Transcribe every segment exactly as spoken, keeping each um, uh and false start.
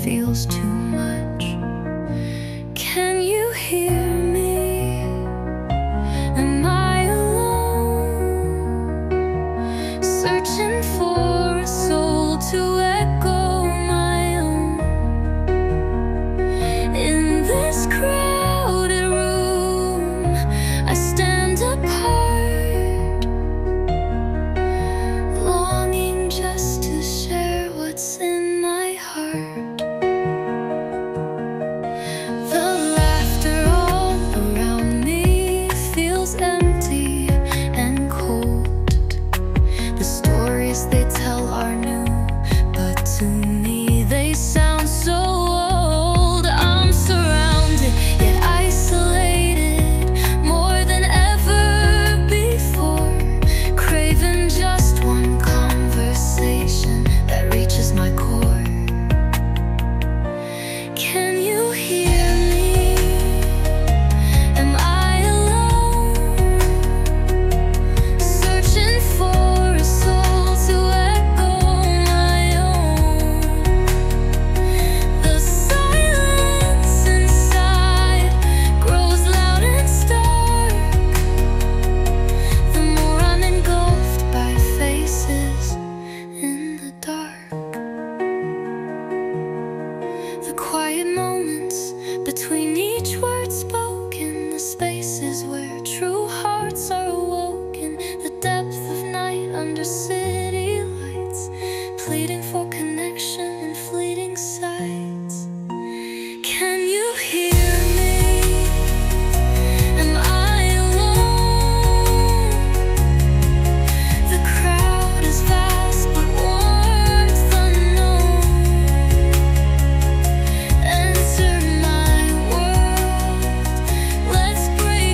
feels too much. Can you hear me? Am I alone? Searching for a soul to echo my own. In this crowded room, I stand apart, longing just to share what's in my heart. The laughter all around me feels empty and cold. The stories they tell are new, but to me they sound so old. I'm surrounded, yet isolated more than ever before, craving just one conversation that reaches my core. Can you hear me? Am I alone? Searching for a soul to echo my own. The silence inside grows loud and stark, the more I'm engulfed by faces in the dark. The quiet moments between each word spoken, the spaces where true hearts are awoken, the depth of night under city lights, pleading for connection in fleeting sights. Can you hear me? Am I alone? The crowd is vast, but warmth unknown. Enter my world, let's break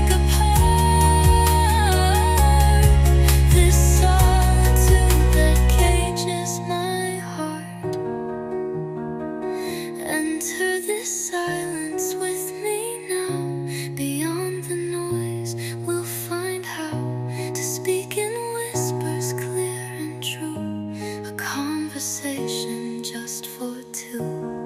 apart this solitude that cages my heart. Enter this silence with me now. Beyond the noise, we'll find how to speak in whispers clear and true, a conversation just for two.